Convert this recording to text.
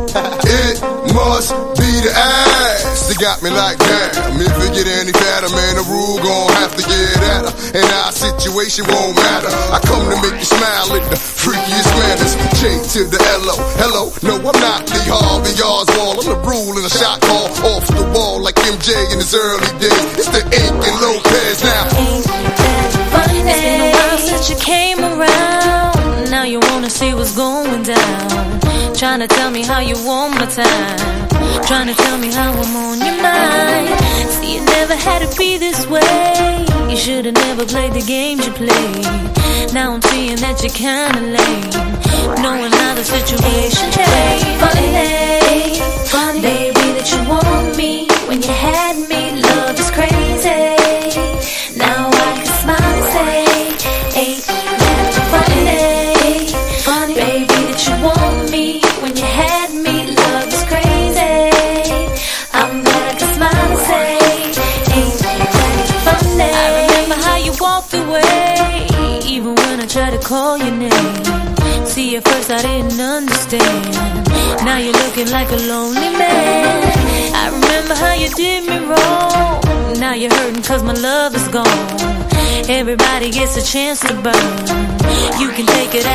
It must be the ass. They got me like damn. If it get any fatter, man, the rule gon' have to get at her. And our situation won't matter. I come to make you smile in the freakiest manners. J to the L-O, hello. No, I'm not Lee Harvey Oswald. I'm the rule in a shot call off the wall like MJ in his early days. It's the Ink and Lopez now. Ain't that funny? It's been a while since you came around. Now you wanna see what's going down. Trying to tell me how you want my time. Trying to tell me how I'm on your mind. See, it never had to be this way. You should've never played the games you played. Now I'm seeing that you're kinda lame, knowing how the situation changed. Funny, baby, that you want me when you had me. Love is crazy. Now I can smile and say, ain't that funny? Funny, baby, that you want me when you had me. Love is crazy. I'm glad I can smile and say, ain't that funny? I remember how you walked away, even when I tried to call your name. See, at first I didn't understand. Now you're looking like a lonely man. I remember how you did me wrong. Now you're hurting cause my love is gone. Everybody gets a chance to burn. You can take it